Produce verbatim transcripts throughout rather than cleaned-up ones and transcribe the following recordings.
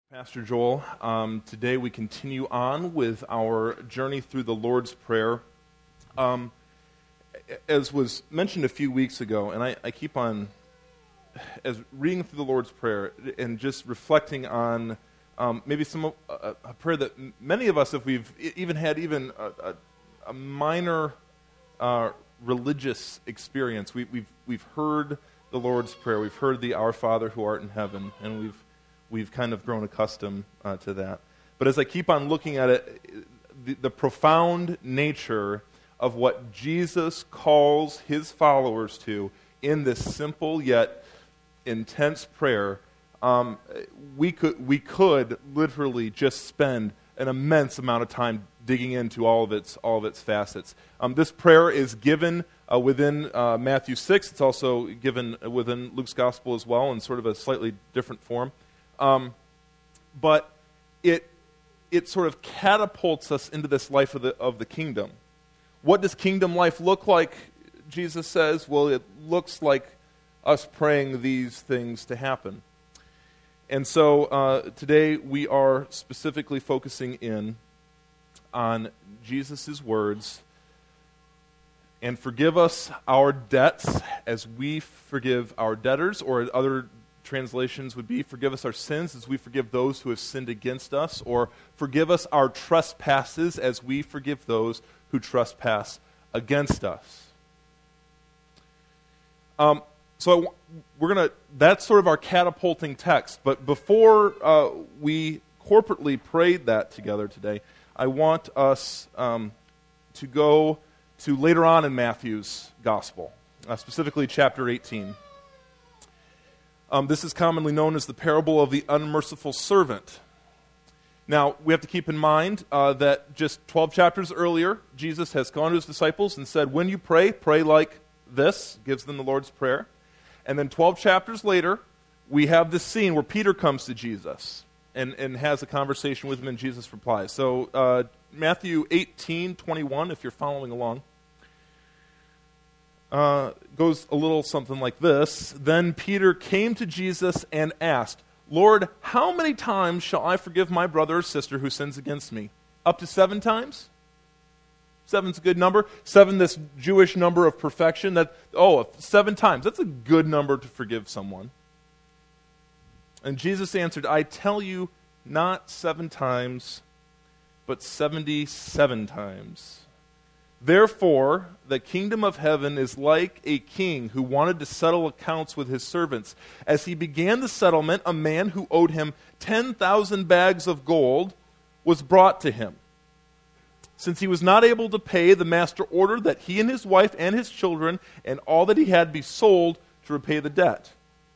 Pastor Joel. Um, today we continue on with our journey through the Lord's Prayer. Um, as was mentioned a few weeks ago, and I, I keep on, as reading through the Lord's Prayer and just reflecting on um, maybe some a, a prayer that many of us, if we've even had even a, a, a minor uh, religious experience, we, we've we've heard the Lord's Prayer, we've heard the Our Father who art in heaven, and we've We've kind of grown accustomed uh, to that. But as I keep on looking at it, the, the profound nature of what Jesus calls his followers to in this simple yet intense prayer, um, we could we could literally just spend an immense amount of time digging into all of its all of its facets. Um, this prayer is given uh, within uh, Matthew six. It's also given within Luke's Gospel as well in sort of a slightly different form. Um, but it it sort of catapults us into this life of the of the kingdom. What does kingdom life look like? Jesus says, well, it looks like us praying these things to happen. And so uh, today we are specifically focusing in on Jesus' words, and forgive us our debts as we forgive our debtors, or other translations would be, forgive us our sins as we forgive those who have sinned against us, or forgive us our trespasses as we forgive those who trespass against us. Um, so I, we're gonna. That's sort of our catapulting text. But before uh, we corporately prayed that together today, I want us um, to go to later on in Matthew's Gospel, uh, specifically chapter eighteen. Um, this is commonly known as the parable of the unmerciful servant. Now, we have to keep in mind uh, that just twelve chapters earlier, Jesus has gone to his disciples and said, when you pray, pray like this, gives them the Lord's Prayer. And then twelve chapters later, we have this scene where Peter comes to Jesus and, and has a conversation with him, and Jesus replies. So, uh, Matthew eighteen twenty-one, if you're following along. Uh, goes a little something like this. Then Peter came to Jesus and asked, Lord, how many times shall I forgive my brother or sister who sins against me? Up to seven times? Seven's a good number. Seven, this Jewish number of perfection. That oh, seven times. That's a good number to forgive someone. And Jesus answered, I tell you, not seven times, but seventy-seven times. Therefore, the kingdom of heaven is like a king who wanted to settle accounts with his servants. As he began the settlement, a man who owed him ten thousand bags of gold was brought to him. Since he was not able to pay, the master ordered that he and his wife and his children and all that he had be sold to repay the debt.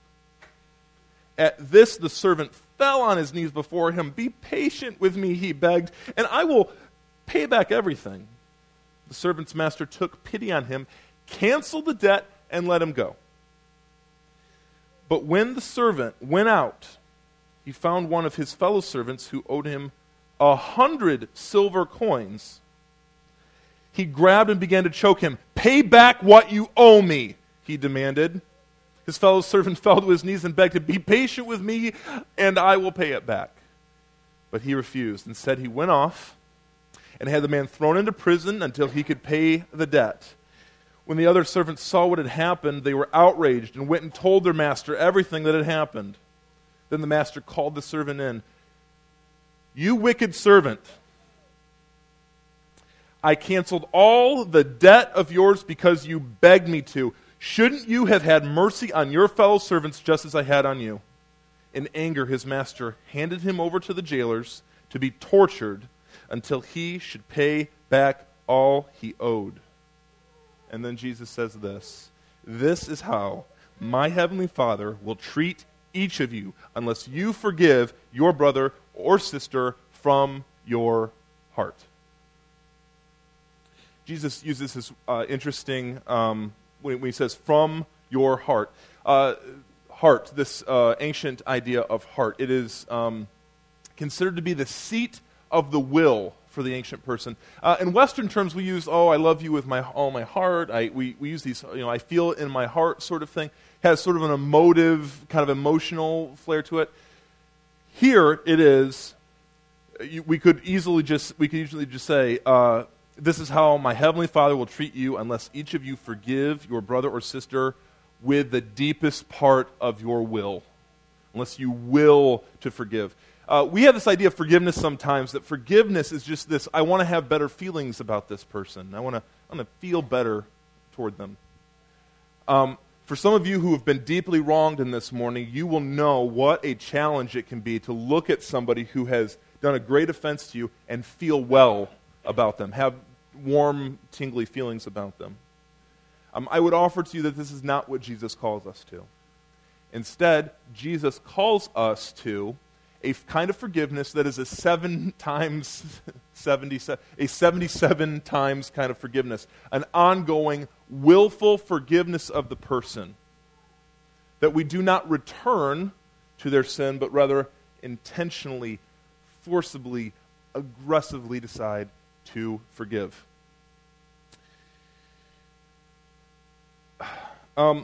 At this, the servant fell on his knees before him. Be patient with me, he begged, and I will pay back everything. The servant's master took pity on him, canceled the debt, and let him go. But when the servant went out, he found one of his fellow servants who owed him a hundred silver coins. He grabbed and began to choke him. Pay back what you owe me, he demanded. His fellow servant fell to his knees and begged him, be patient with me, and I will pay it back. But he refused. Instead, he went off and had the man thrown into prison until he could pay the debt. When the other servants saw what had happened, they were outraged and went and told their master everything that had happened. Then the master called the servant in. You wicked servant, I canceled all the debt of yours because you begged me to. Shouldn't you have had mercy on your fellow servants just as I had on you? In anger, his master handed him over to the jailers to be tortured until he should pay back all he owed. And then Jesus says this, this is how my heavenly Father will treat each of you unless you forgive your brother or sister from your heart. Jesus uses this uh, interesting, um, when, when he says from your heart. Uh, heart, this uh, ancient idea of heart, it is um, considered to be the seat of the will for the ancient person. Uh, in Western terms, we use, oh, I love you with my all my heart. I, we, we use these, you know, I feel it in my heart sort of thing. Has sort of an emotive, kind of emotional flair to it. Here it is, you, we could easily just, we could usually just say, uh, this is how my heavenly Father will treat you unless each of you forgive your brother or sister with the deepest part of your will. Unless you will to forgive. Uh, we have this idea of forgiveness sometimes, that forgiveness is just this, I want to have better feelings about this person. I want to I want to feel better toward them. Um, for some of you who have been deeply wronged in this morning, you will know what a challenge it can be to look at somebody who has done a great offense to you and feel well about them, have warm, tingly feelings about them. Um, I would offer to you that this is not what Jesus calls us to. Instead, Jesus calls us to a kind of forgiveness that is a seven times seventy-seven, a seventy-seven times kind of forgiveness, an ongoing, willful forgiveness of the person, that we do not return to their sin, but rather intentionally, forcibly, aggressively decide to forgive. Um,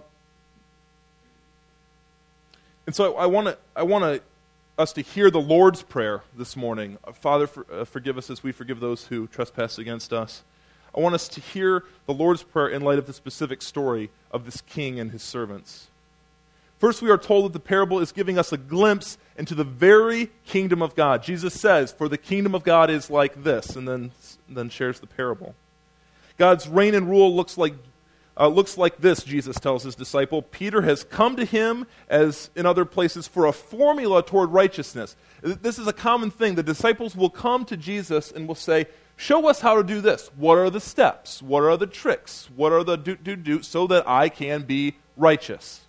and so I want to I want to us to hear the Lord's Prayer this morning. Father, for, uh, forgive us as we forgive those who trespass against us. I want us to hear the Lord's Prayer in light of the specific story of this king and his servants. First, we are told that the parable is giving us a glimpse into the very kingdom of God. Jesus says, "For the kingdom of God is like this," and then, then shares the parable. God's reign and rule looks like Uh, looks like this, Jesus tells his disciple. Peter has come to him, as in other places, for a formula toward righteousness. This is a common thing. The disciples will come to Jesus and will say, show us how to do this. What are the steps? What are the tricks? What are the do-do-do so that I can be righteous?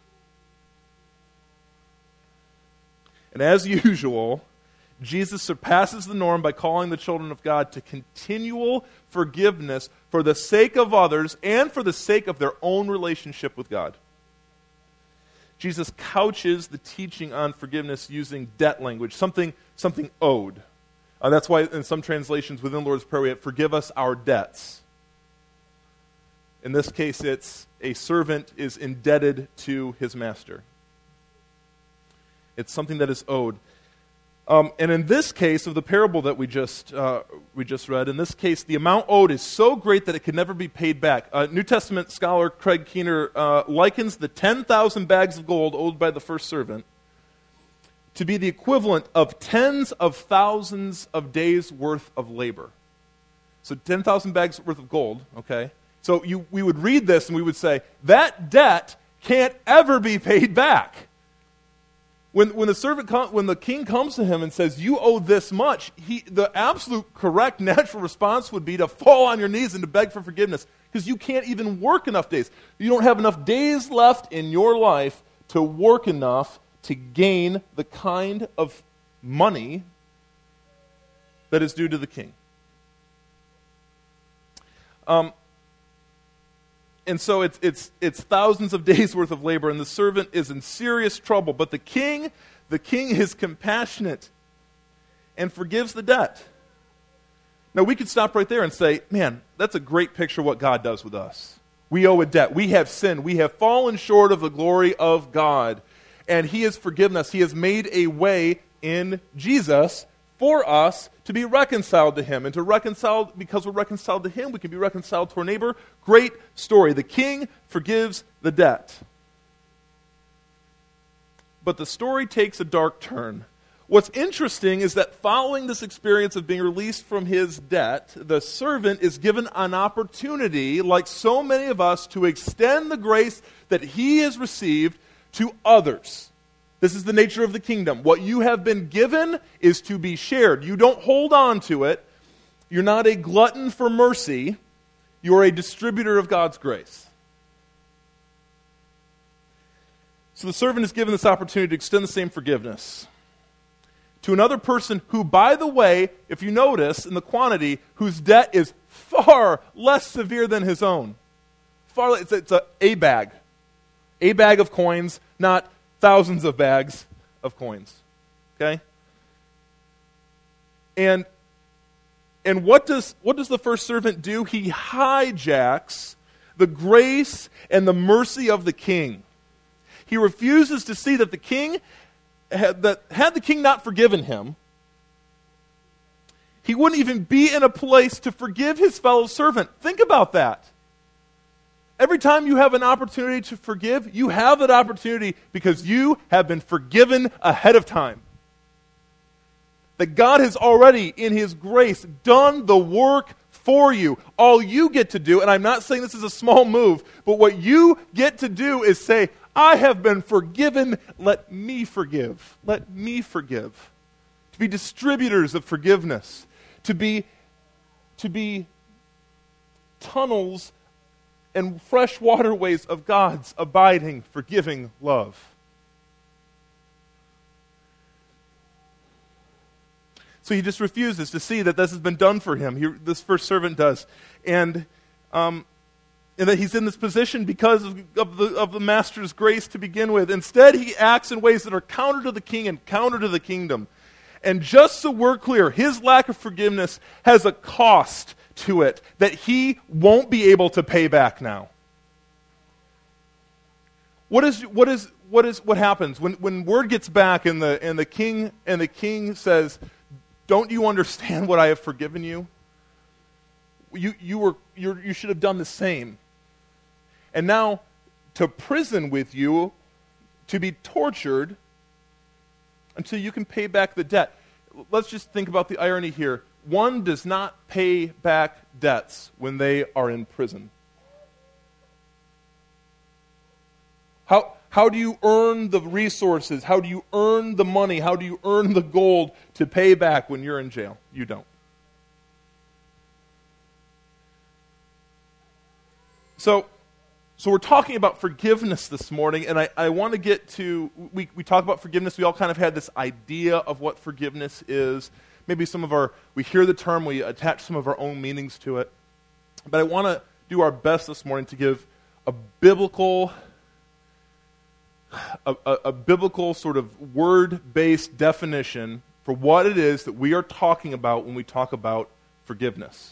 And as usual, Jesus surpasses the norm by calling the children of God to continual forgiveness for the sake of others and for the sake of their own relationship with God. Jesus couches the teaching on forgiveness using debt language, something, something owed. Uh, that's why in some translations within the Lord's Prayer we have, forgive us our debts. In this case, it's a servant is indebted to his master. It's something that is owed. Um, and in this case of the parable that we just uh, we just read, in this case, the amount owed is so great that it can never be paid back. Uh, New Testament scholar Craig Keener uh, likens the ten thousand bags of gold owed by the first servant to be the equivalent of tens of thousands of days' worth of labor. So ten thousand bags worth of gold, okay? So you, we would read this and we would say, that debt can't ever be paid back. When, when the servant, com- when the king comes to him and says, you owe this much, he, the absolute correct natural response would be to fall on your knees and to beg for forgiveness, because you can't even work enough days. You don't have enough days left in your life to work enough to gain the kind of money that is due to the king. Um, And so it's it's it's thousands of days worth of labor, and the servant is in serious trouble. But the king, the king is compassionate and forgives the debt. Now we could stop right there and say, man, that's a great picture of what God does with us. We owe a debt. We have sinned. We have fallen short of the glory of God. And he has forgiven us. He has made a way in Jesus for us to be reconciled to him. And to reconcile, because we're reconciled to him, we can be reconciled to our neighbor. Great story. The king forgives the debt. But the story takes a dark turn. What's interesting is that following this experience of being released from his debt, the servant is given an opportunity, like so many of us, to extend the grace that he has received to others. This is the nature of the kingdom. What you have been given is to be shared. You don't hold on to it. You're not a glutton for mercy. You're a distributor of God's grace. So the servant is given this opportunity to extend the same forgiveness to another person who, by the way, if you notice in the quantity, whose debt is far less severe than his own. Far, it's, it's a, a bag. A bag of coins, not thousands of bags of coins. Okay? And and what does what does the first servant do? He hijacks the grace and the mercy of the king. He refuses to see that the king had, that had the king not forgiven him, he wouldn't even be in a place to forgive his fellow servant. Think about that. Every time you have an opportunity to forgive, you have that opportunity because you have been forgiven ahead of time. That God has already, in His grace, done the work for you. All you get to do, and I'm not saying this is a small move, but what you get to do is say, I have been forgiven, let me forgive. Let me forgive. To be distributors of forgiveness. To be, to be tunnels and fresh waterways of God's abiding, forgiving love. So he just refuses to see that this has been done for him. He, this first servant does. And um, and that he's in this position because of, of, the, of the master's grace to begin with. Instead, he acts in ways that are counter to the king and counter to the kingdom. And just so we're clear, his lack of forgiveness has a cost to it that he won't be able to pay back now. What is what is what is what happens when, when word gets back and the and the king and the king says, "Don't you understand what I have forgiven you? You you were you you should have done the same." And now to prison with you, to be tortured until you can pay back the debt. Let's just think about the irony here. One does not pay back debts when they are in prison. How, how do you earn the resources? How do you earn the money? How do you earn the gold to pay back when you're in jail? You don't. So, so we're talking about forgiveness this morning, and I, I want to get to, we, we talk about forgiveness, we all kind of had this idea of what forgiveness is. Maybe some of our, we hear the term, we attach some of our own meanings to it. But I want to do our best this morning to give a biblical, a, a, a biblical sort of word-based definition for what it is that we are talking about when we talk about forgiveness.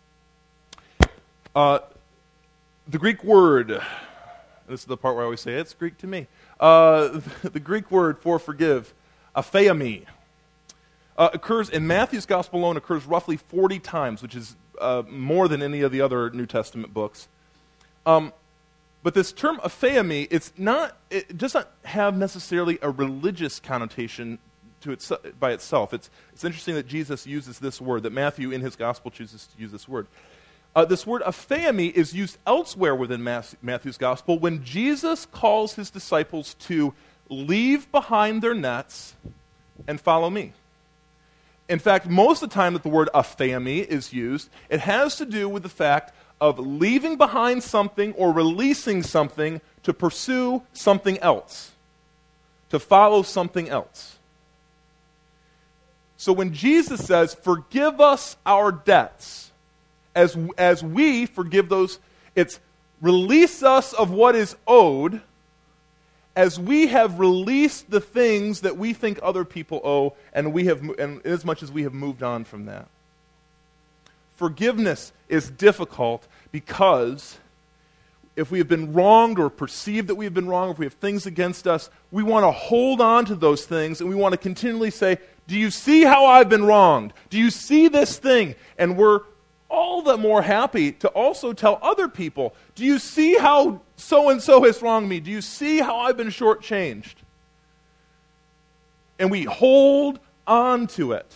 Uh, the Greek word, this is the part where I always say, it's Greek to me. Uh, the Greek word for forgive, aphiemi, Uh, occurs in Matthew's Gospel alone, occurs roughly forty times, which is uh, more than any of the other New Testament books. Um, but this term aphiemi, it's not, it does not have necessarily a religious connotation to it by itself. It's, it's interesting that Jesus uses this word, that Matthew in his Gospel chooses to use this word. Uh, this word aphiemi is used elsewhere within Matthew's Gospel when Jesus calls his disciples to leave behind their nets and follow me. In fact, most of the time that the word aphiemi is used, it has to do with the fact of leaving behind something or releasing something to pursue something else, to follow something else. So when Jesus says, forgive us our debts, as, as we forgive those, it's release us of what is owed, as we have released the things that we think other people owe, and we have, and as much as we have moved on from that. Forgiveness is difficult because if we have been wronged or perceived that we have been wronged, if we have things against us, we want to hold on to those things, and we want to continually say, do you see how I've been wronged? Do you see this thing? And we're all the more happy to also tell other people, do you see how so-and-so has wronged me? Do you see how I've been shortchanged? And we hold on to it.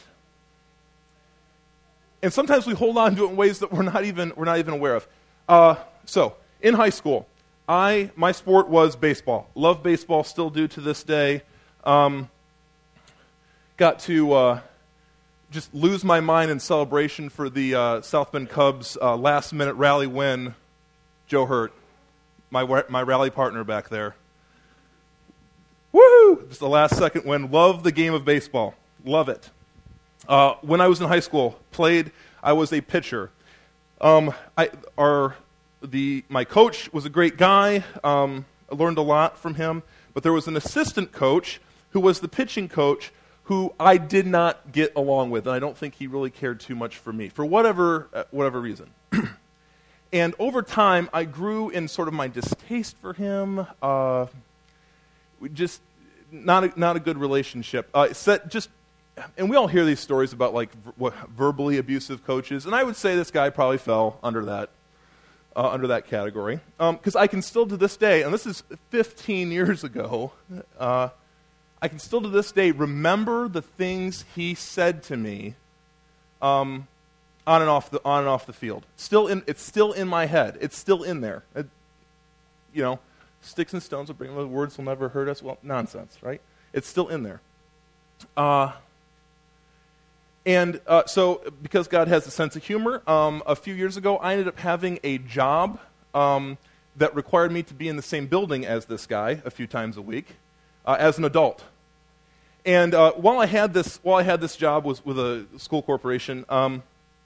And sometimes we hold on to it in ways that we're not even, we're not even aware of. Uh, so, in high school, I my sport was baseball. Love baseball, still do to this day. Um, got to... Uh, just lose my mind in celebration for the uh, South Bend Cubs uh, last-minute rally win. Joe Hurt, my my rally partner back there. Woohoo! Just the last-second win. Love the game of baseball. Love it. Uh, when I was in high school, played. I was a pitcher. Um, I our the my coach was a great guy. Um, I learned a lot from him. But there was an assistant coach who was the pitching coach, who I did not get along with, and I don't think he really cared too much for me, for whatever uh, whatever reason. And over time, I grew in sort of my distaste for him. Uh, we just not a, not a good relationship. Uh, set just, and we all hear these stories about like ver- what, verbally abusive coaches, and I would say this guy probably fell under that uh, under that category. Because um, I can still to this day, and this is fifteen years ago, uh, I can still to this day remember the things he said to me um, on and off the on and off the field. Still in, it's still in my head. It's still in there. It, you know. Sticks and stones will bring the words will never hurt us. Well, nonsense, right? It's still in there. Uh, and uh, so, because God has a sense of humor, um, a few years ago, I ended up having a job um, that required me to be in the same building as this guy a few times a week uh, as an adult. And uh, while I had this, while I had this job was with a school corporation, um,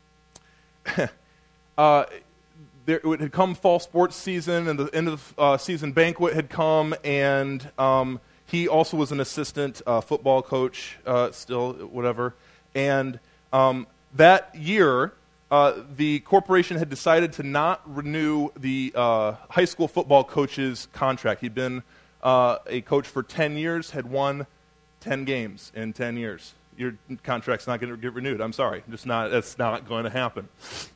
uh, There, it had come fall sports season, and the end of the uh, season banquet had come, and um, he also was an assistant uh, football coach, uh, still, whatever. And um, that year, uh, the corporation had decided to not renew the uh, high school football coach's contract. He'd been uh, a coach for ten years, had won ten games in ten years. Your contract's not going to get renewed. I'm sorry. Just not. That's not going to happen.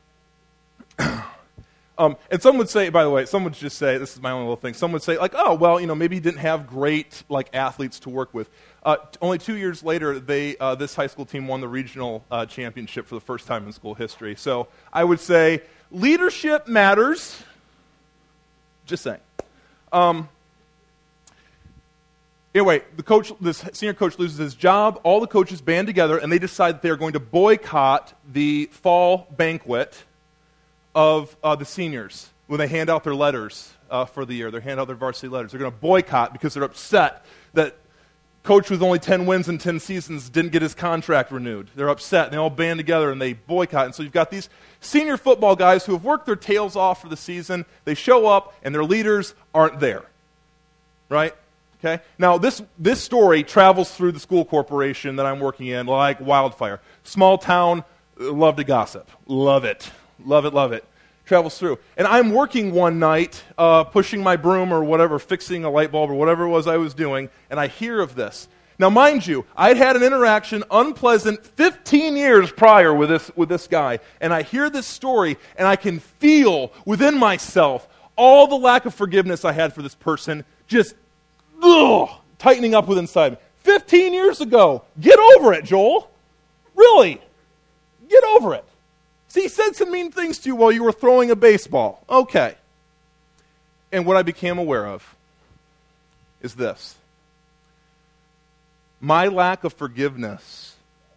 Um, and some would say, by the way, some would just say, this is my own little thing, some would say, like, oh, well, you know, maybe he didn't have great, like, athletes to work with. Uh, t- only two years later, they uh, this high school team won the regional uh, championship for the first time in school history. So I would say leadership matters. Just saying. Um, anyway, the coach, this senior coach loses his job. All the coaches band together, and they decide that they are going to boycott the fall banquet of uh, the seniors when they hand out their letters uh, for the year. They hand out their varsity letters. They're going to boycott because they're upset that coach with only ten wins in ten seasons didn't get his contract renewed. They're upset, and they all band together, and they boycott. And so you've got these senior football guys who have worked their tails off for the season. They show up, and their leaders aren't there. Right? Okay? Now, this, this story travels through the school corporation that I'm working in like wildfire. Small town, love to gossip. Love it. Love it, love it. Travels through. And I'm working one night, uh, pushing my broom or whatever, fixing a light bulb or whatever it was I was doing, and I hear of this. Now, mind you, I'd had an interaction, unpleasant, fifteen years prior with this, with this guy, and I hear this story, and I can feel within myself all the lack of forgiveness I had for this person just ugh, tightening up within inside me. fifteen years ago. Get over it, Joel. Really. Get over it. See, he said some mean things to you while you were throwing a baseball. Okay. And what I became aware of is this. My lack of forgiveness,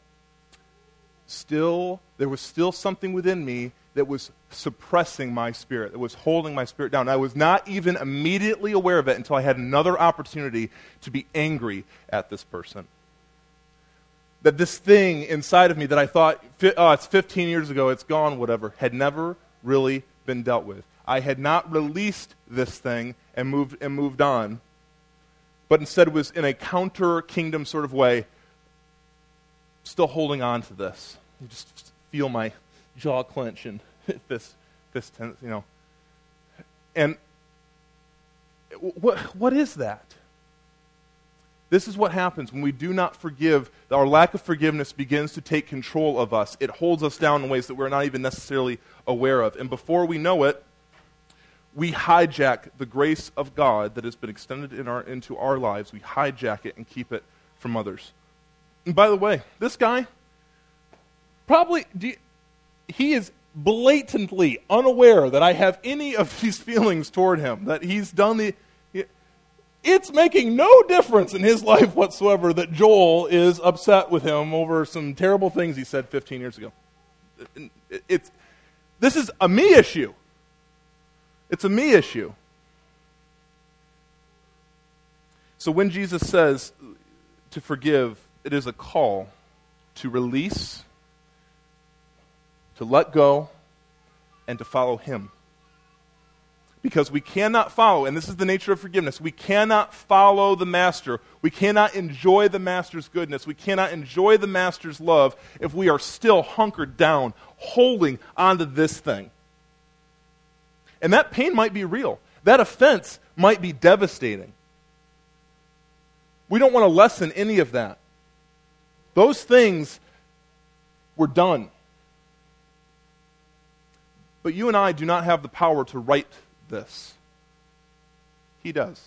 still, there was still something within me that was suppressing my spirit, that was holding my spirit down. I was not even immediately aware of it until I had another opportunity to be angry at this person. That this thing inside of me that I thought, oh, it's fifteen years ago, it's gone, whatever, had never really been dealt with. I had not released this thing and moved and moved on, but instead was in a counter-kingdom sort of way, still holding on to this. You just feel my jaw clench and fist, fist tense, you know. And what what is that? This is what happens when we do not forgive. Our lack of forgiveness begins to take control of us. It holds us down in ways that we're not even necessarily aware of. And before we know it, we hijack the grace of God that has been extended in our, into our lives. We hijack it and keep it from others. And by the way, this guy, probably, do you, he is blatantly unaware that I have any of these feelings toward him, that he's done the... It's making no difference in his life whatsoever that Joel is upset with him over some terrible things he said fifteen years ago. It's, this is a me issue. It's a me issue. So when Jesus says to forgive, it is a call to release, to let go, and to follow him. Because we cannot follow, and this is the nature of forgiveness, we cannot follow the Master. We cannot enjoy the Master's goodness. We cannot enjoy the Master's love if we are still hunkered down, holding onto this thing. And that pain might be real. That offense might be devastating. We don't want to lessen any of that. Those things were done. But you and I do not have the power to right this. He does.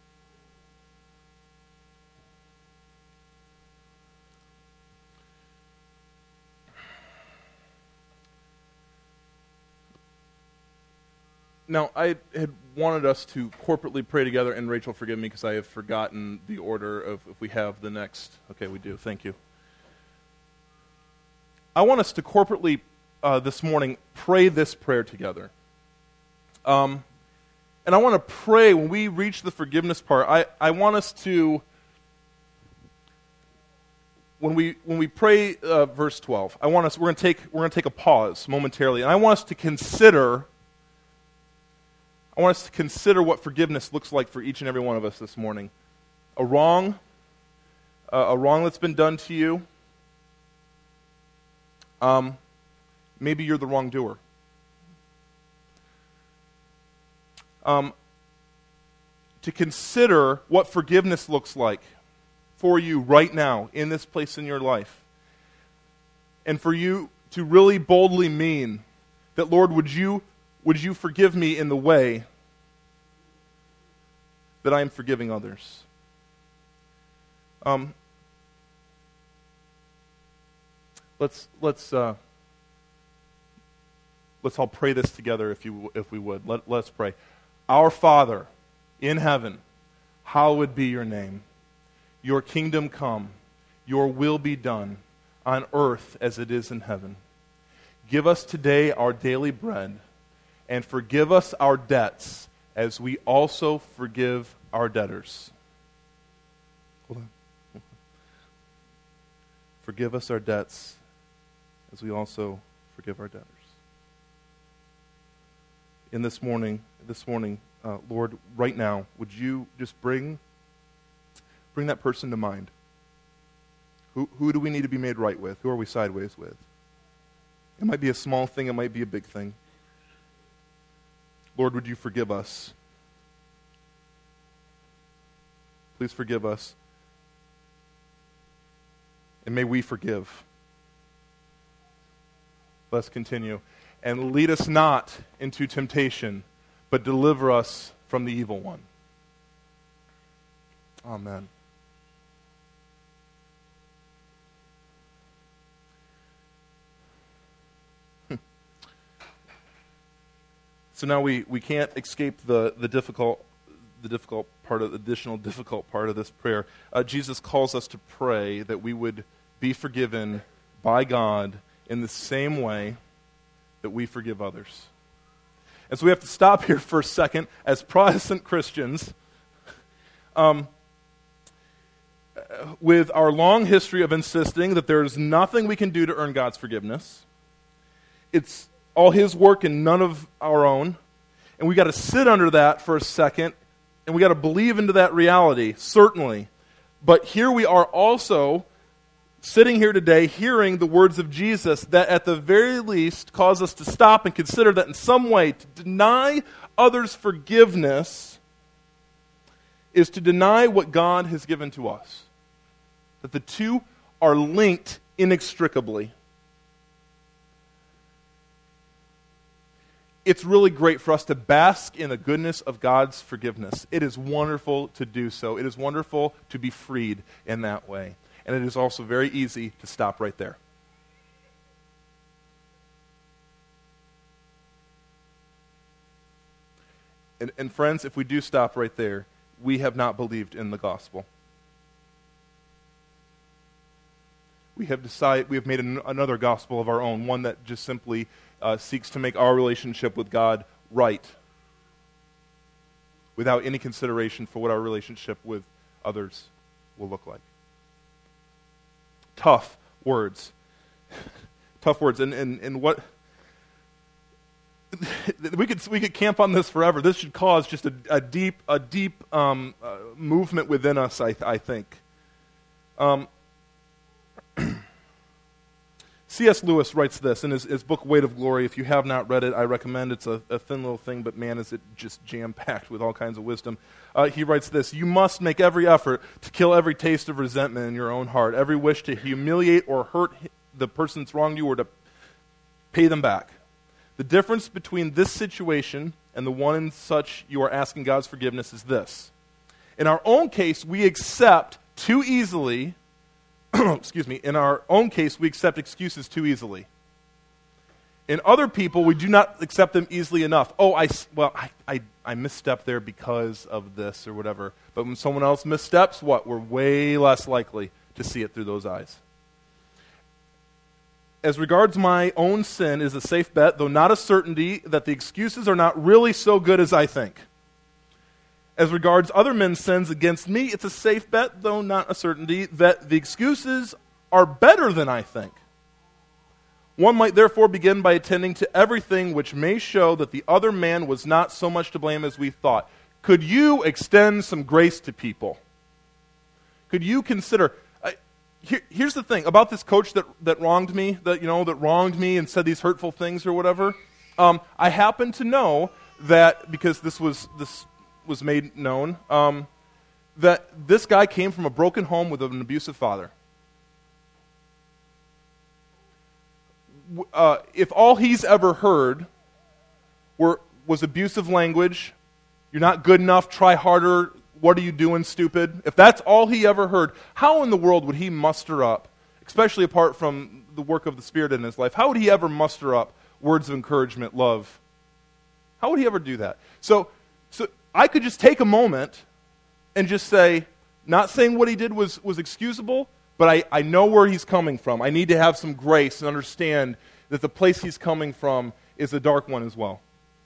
Now, I had wanted us to corporately pray together, and Rachel, forgive me because I have forgotten the order of if we have the next. Okay, we do. Thank you. I want us to corporately uh, this morning pray this prayer together. Um, and I want to pray when we reach the forgiveness part. I, I want us to, when we when we pray uh, verse twelve, I want us. We're going to take we're going to take a pause momentarily, and I want us to consider. I want us to consider what forgiveness looks like for each and every one of us this morning. A wrong, uh, a wrong that's been done to you. Um, maybe you're the wrongdoer. Um, to consider what forgiveness looks like for you right now in this place in your life. And for you to really boldly mean that, Lord, would you Would you forgive me in the way that I am forgiving others? Um, let's let's uh, let's all pray this together, if you if we would. Let let's pray. Our Father in heaven, hallowed be your name. Your kingdom come. Your will be done on earth as it is in heaven. Give us today our daily bread. And forgive us our debts as we also forgive our debtors. Hold on. Forgive us our debts as we also forgive our debtors. In this morning, this morning, uh, Lord, right now, would you just bring, bring that person to mind? Who, who do we need to be made right with? Who are we sideways with? It might be a small thing. It might be a big thing. Lord, would you forgive us? Please forgive us. And may we forgive. Let's continue. And lead us not into temptation, but deliver us from the evil one. Amen. So now we, we can't escape the, the difficult the difficult part of the additional difficult part of this prayer. Uh, Jesus calls us to pray that we would be forgiven by God in the same way that we forgive others. And so we have to stop here for a second as Protestant Christians. Um, with our long history of insisting that there is nothing we can do to earn God's forgiveness. It's all His work and none of our own. And we got to sit under that for a second, and we got to believe into that reality, certainly. But here we are also sitting here today hearing the words of Jesus that at the very least cause us to stop and consider that in some way to deny others forgiveness is to deny what God has given to us. That the two are linked inextricably. It's really great for us to bask in the goodness of God's forgiveness. It is wonderful to do so. It is wonderful to be freed in that way. And it is also very easy to stop right there. And, and friends, if we do stop right there, we have not believed in the gospel. We have decided, we have made an, another gospel of our own, one that just simply uh, seeks to make our relationship with God right, without any consideration for what our relationship with others will look like. Tough words. Tough words. And, and, and what... we could we could camp on this forever. This should cause just a, a deep a deep um, uh, movement within us, I, I think. Um, C S Lewis writes this in his, his book, Weight of Glory. If you have not read it, I recommend. It's a, a thin little thing, but man, is it just jam-packed with all kinds of wisdom. Uh, he writes this: "You must make every effort to kill every taste of resentment in your own heart, every wish to humiliate or hurt the person that's wronged you or to pay them back. The difference between this situation and the one in such you are asking God's forgiveness is this. In our own case, we accept too easily, excuse me, in our own case, we accept excuses too easily. In other people, we do not accept them easily enough. Oh, I, well, I, I, I misstepped there because of this or whatever. But when someone else missteps, what? We're way less likely to see it through those eyes. As regards my own sin, it is a safe bet, though not a certainty, that the excuses are not really so good as I think. As regards other men's sins against me, it's a safe bet, though not a certainty, that the excuses are better than I think. One might therefore begin by attending to everything which may show that the other man was not so much to blame as we thought. Could you extend some grace to people? Could you consider... Here, here's the thing about this coach that, that wronged me, that you know, that wronged me and said these hurtful things or whatever. Um, I happen to know that because this was this was made known, um, that this guy came from a broken home with an abusive father. Uh, if all he's ever heard were was abusive language, you're not good enough, try harder. What are you doing, stupid? If that's all he ever heard, how in the world would he muster up, especially apart from the work of the Spirit in his life, how would he ever muster up words of encouragement, love? How would he ever do that? So, so I could just take a moment and just say, not saying what he did was, was excusable, but I, I know where he's coming from. I need to have some grace and understand that the place he's coming from is a dark one as well.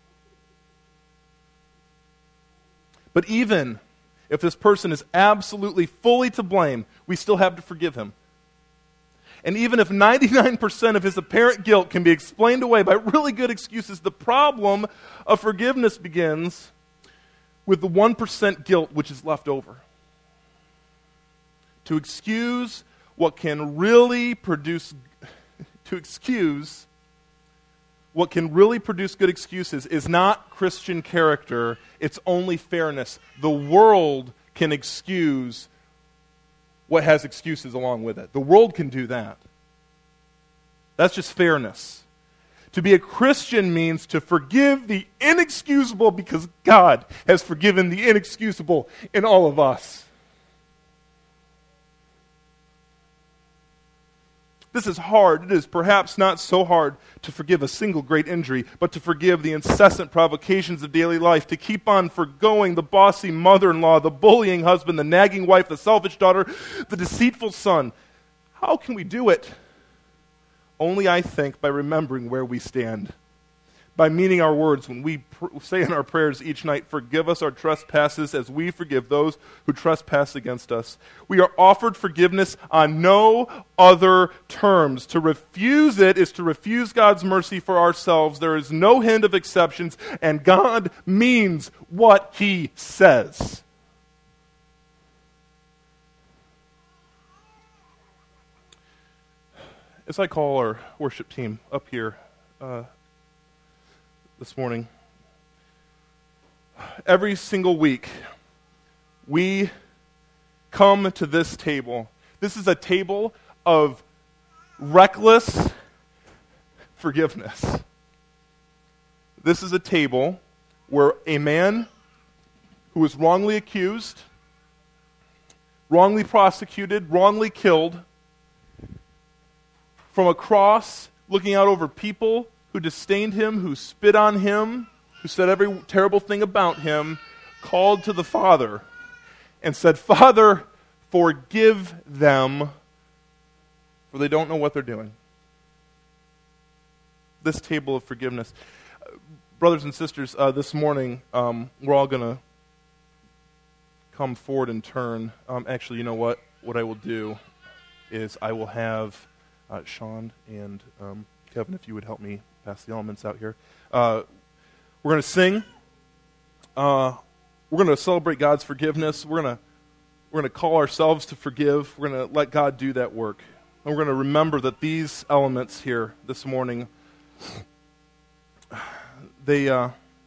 But even if this person is absolutely fully to blame, we still have to forgive him. And even if ninety-nine percent of his apparent guilt can be explained away by really good excuses, the problem of forgiveness begins with the one percent guilt which is left over. To excuse what can really produce, to excuse what can really produce good excuses is not Christian character, it's only fairness. The world can excuse what has excuses along with it. The world can do that. That's just fairness. To be a Christian means to forgive the inexcusable because God has forgiven the inexcusable in all of us. This is hard. It is perhaps not so hard to forgive a single great injury, but to forgive the incessant provocations of daily life, to keep on forgoing the bossy mother-in-law, the bullying husband, the nagging wife, the selfish daughter, the deceitful son. How can we do it? Only, I think, by remembering where we stand. By meaning our words when we pr- say in our prayers each night, forgive us our trespasses as we forgive those who trespass against us. We are offered forgiveness on no other terms. To refuse it is to refuse God's mercy for ourselves. There is no hint of exceptions, and God means what He says. As I call our worship team up here, uh, this morning, every single week, we come to this table. This is a table of reckless forgiveness. This is a table where a man who was wrongly accused, wrongly prosecuted, wrongly killed, from a cross, looking out over people who disdained him, who spit on him, who said every terrible thing about him, called to the Father and said, Father, forgive them, for they don't know what they're doing. This table of forgiveness. Uh, brothers and sisters, uh, this morning, um, we're all going to come forward and turn. Um, actually, you know what? What I will do is I will have uh, Sean and um, Kevin, if you would help me pass the elements out here. Uh, we're going to sing. Uh, we're going to celebrate God's forgiveness. We're going to we're going to call ourselves to forgive. We're going to let God do that work. And we're going to remember that these elements here this morning, they, uh,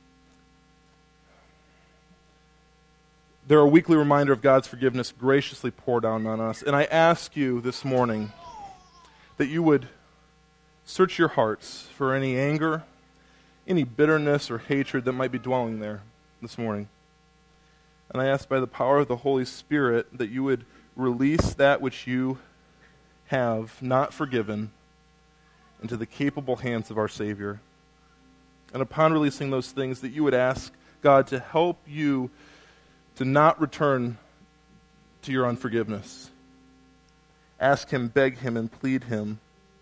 they're a weekly reminder of God's forgiveness graciously poured down on us. And I ask you this morning that you would search your hearts for any anger, any bitterness or hatred that might be dwelling there this morning. And I ask by the power of the Holy Spirit that you would release that which you have not forgiven into the capable hands of our Savior. And upon releasing those things, that you would ask God to help you to not return to your unforgiveness. Ask Him, beg Him, and plead Him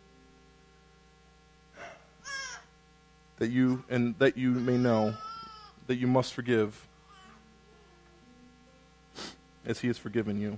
that you and that you may know that you must forgive as He has forgiven you.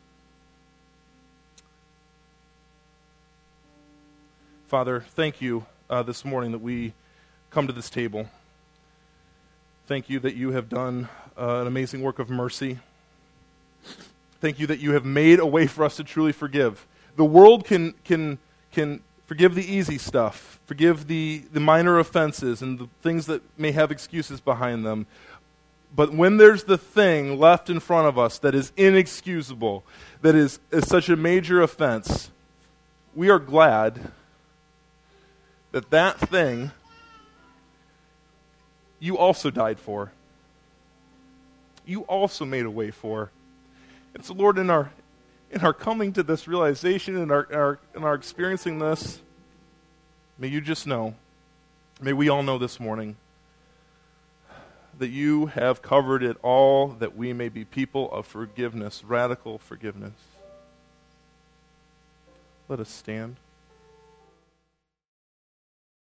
Father, thank you uh, this morning that we come to this table. Thank you that you have done uh, an amazing work of mercy. Thank you that you have made a way for us to truly forgive. The world can can can forgive the easy stuff, forgive the, the minor offenses and the things that may have excuses behind them. But when there's the thing left in front of us that is inexcusable, that is, is such a major offense, we are glad that that thing you also died for. You also made a way for. And so, Lord, in our in our coming to this realization, in our, in our in our experiencing this, may you just know, may we all know this morning, that you have covered it all, that we may be people of forgiveness, radical forgiveness. Let us stand.